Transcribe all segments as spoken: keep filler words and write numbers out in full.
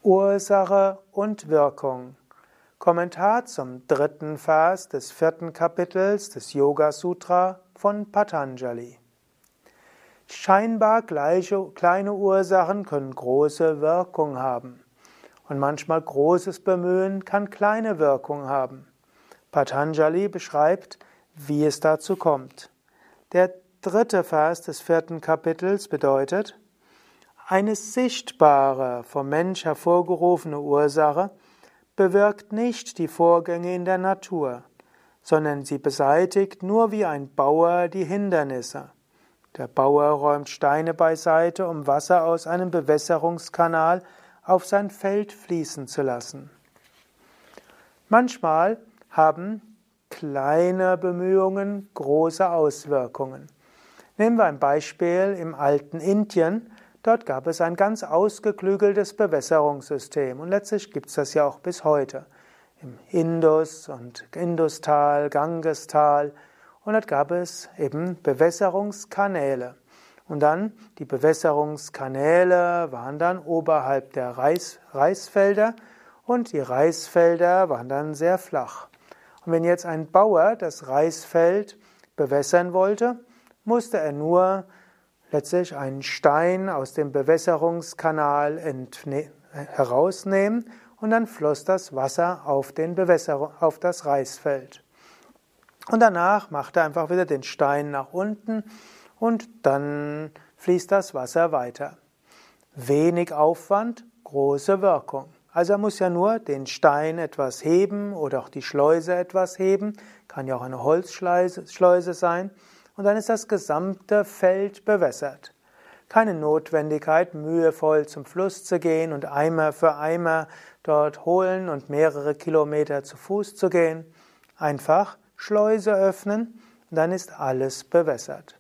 Ursache und Wirkung. Kommentar zum dritten Vers des vierten Kapitels des Yoga Sutra von Patanjali. Scheinbar gleiche, kleine Ursachen können große Wirkung haben. Und manchmal großes Bemühen kann kleine Wirkung haben. Patanjali beschreibt, wie es dazu kommt. Der dritte Vers des vierten Kapitels bedeutet, eine sichtbare, vom Mensch hervorgerufene Ursache bewirkt nicht die Vorgänge in der Natur, sondern sie beseitigt nur wie ein Bauer die Hindernisse. Der Bauer räumt Steine beiseite, um Wasser aus einem Bewässerungskanal auf sein Feld fließen zu lassen. Manchmal haben kleine Bemühungen große Auswirkungen. Nehmen wir ein Beispiel im alten Indien. Dort gab es ein ganz ausgeklügeltes Bewässerungssystem und letztlich gibt es das ja auch bis heute. Im Indus und Industal, Gangestal und dort gab es eben Bewässerungskanäle. Und dann die Bewässerungskanäle waren dann oberhalb der Reis, Reisfelder und die Reisfelder waren dann sehr flach. Und wenn jetzt ein Bauer das Reisfeld bewässern wollte, musste er nur letztlich einen Stein aus dem Bewässerungskanal herausnehmen und dann floss das Wasser auf, den Bewässer auf das Reisfeld. Und danach machte er einfach wieder den Stein nach unten und dann fließt das Wasser weiter. Wenig Aufwand, große Wirkung. Also er muss ja nur den Stein etwas heben oder auch die Schleuse etwas heben, kann ja auch eine Holzschleuse sein. Und dann ist das gesamte Feld bewässert. Keine Notwendigkeit, mühevoll zum Fluss zu gehen und Eimer für Eimer dort holen und mehrere Kilometer zu Fuß zu gehen. Einfach Schleuse öffnen und dann ist alles bewässert.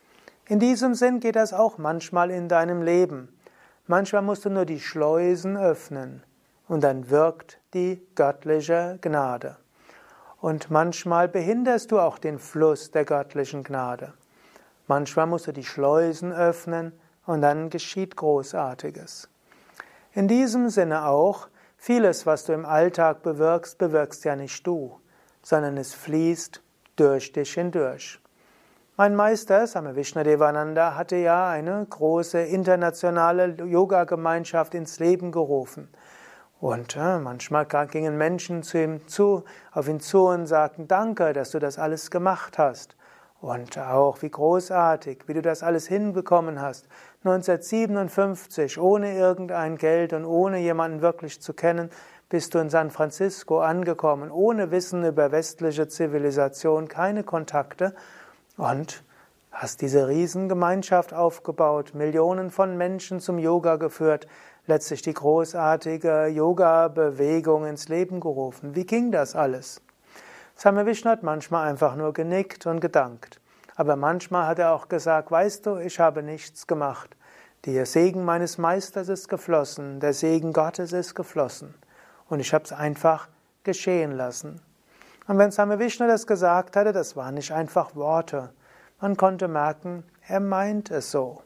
In diesem Sinn geht das auch manchmal in deinem Leben. Manchmal musst du nur die Schleusen öffnen und dann wirkt die göttliche Gnade. Und manchmal behinderst du auch den Fluss der göttlichen Gnade. Manchmal musst du die Schleusen öffnen und dann geschieht Großartiges. In diesem Sinne auch, vieles, was du im Alltag bewirkst, bewirkst ja nicht du, sondern es fließt durch dich hindurch. Mein Meister, Swami Vishnadevananda, hatte ja eine große internationale Yoga-Gemeinschaft ins Leben gerufen. Und äh, manchmal gingen Menschen zu ihm zu, auf ihn zu und sagten, danke, dass du das alles gemacht hast. Und auch wie großartig, wie du das alles hinbekommen hast. neunzehnhundertsiebenundfünfzig, ohne irgendein Geld und ohne jemanden wirklich zu kennen, bist du in San Francisco angekommen, ohne Wissen über westliche Zivilisation, keine Kontakte und hast diese Riesengemeinschaft aufgebaut, Millionen von Menschen zum Yoga geführt, letztlich die großartige Yoga-Bewegung ins Leben gerufen. Wie ging das alles? Swami Vishnu hat manchmal einfach nur genickt und gedankt. Aber manchmal hat er auch gesagt, weißt du, ich habe nichts gemacht. Der Segen meines Meisters ist geflossen, der Segen Gottes ist geflossen. Und ich habe es einfach geschehen lassen. Und wenn Swami Vishnu das gesagt hatte, das waren nicht einfach Worte. Man konnte merken, er meint es so.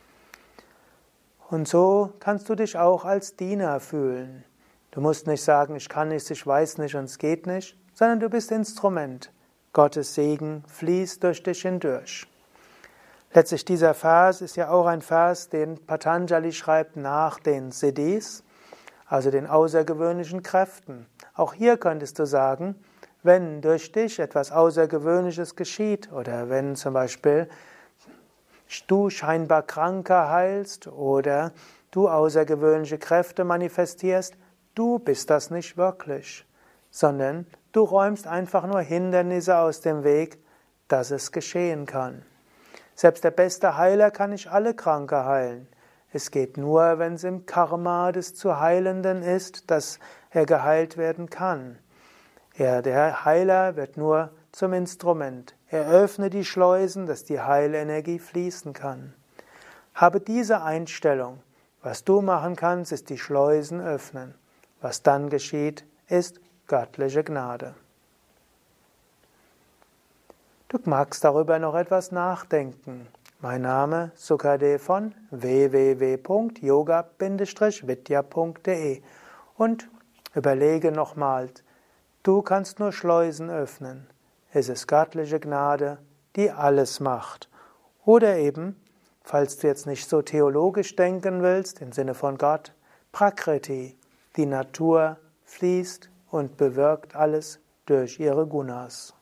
Und so kannst du dich auch als Diener fühlen. Du musst nicht sagen, ich kann nicht, ich weiß nicht und es geht nicht, sondern du bist Instrument. Gottes Segen fließt durch dich hindurch. Letztlich dieser Vers ist ja auch ein Vers, den Patanjali schreibt nach den Siddhis, also den außergewöhnlichen Kräften. Auch hier könntest du sagen, wenn durch dich etwas Außergewöhnliches geschieht oder wenn zum Beispiel du scheinbar Kranke heilst oder du außergewöhnliche Kräfte manifestierst, du bist das nicht wirklich, sondern du räumst einfach nur Hindernisse aus dem Weg, dass es geschehen kann. Selbst der beste Heiler kann nicht alle Kranke heilen. Es geht nur, wenn es im Karma des zu Heilenden ist, dass er geheilt werden kann. Er, der Heiler wird nur zum Instrument. Er öffne die Schleusen, dass die Heilenergie fließen kann. Habe diese Einstellung. Was du machen kannst, ist die Schleusen öffnen. Was dann geschieht, ist göttliche Gnade. Du magst darüber noch etwas nachdenken. Mein Name Sukadev von w w w punkt yoga vidya punkt de und überlege nochmals, du kannst nur Schleusen öffnen. Es ist göttliche Gnade, die alles macht. Oder eben, falls du jetzt nicht so theologisch denken willst, im Sinne von Gott, Prakriti, die Natur fließt und bewirkt alles durch ihre Gunas.